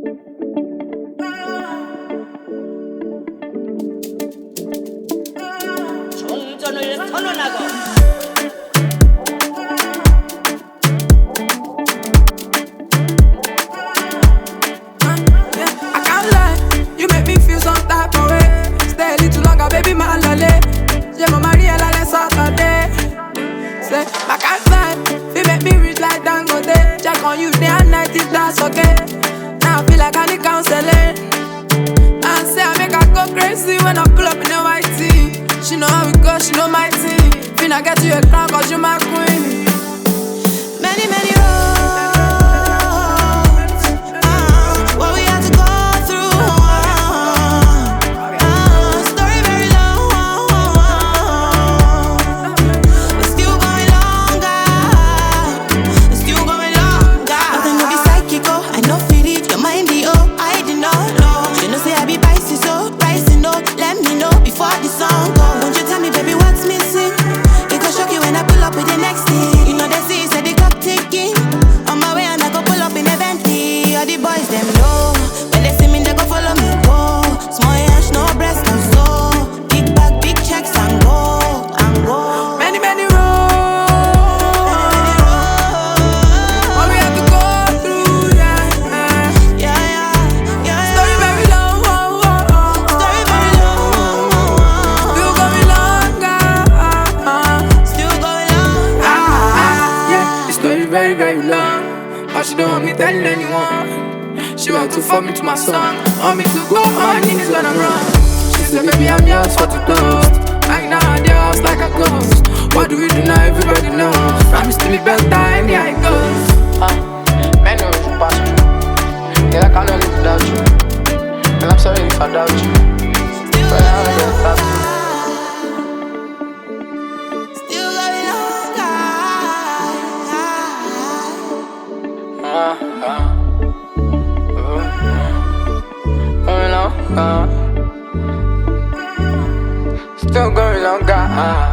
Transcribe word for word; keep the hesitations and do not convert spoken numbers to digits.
정전을 선언하고 baby, my lolly. J'ai mon mari à la laisse Saturday. Say, my cat vibe, you make me rich like Dangote. Check on you day and night if that's okay. Now I feel like I need counseling. And say I make her go crazy when I pull up in the white tee. She know how it goes, she know my team. Finna get you a crown cause you my queen. Many, many roads. Very, very long, but she don't want me telling anyone. She want to fuck me to my song, want me to go on my knees when I'm wrong. She said, baby, I'm yours for to toast. Like now, I'm yours like a ghost. What do we do now? Everybody knows. Promise to be better, and yeah, it goes. Huh? Man, no, you pass me. Yeah, I cannot live without you. And I'm sorry if I doubt you. But I don't get that. Uh, uh, uh, going on, uh, still going on, God. Uh.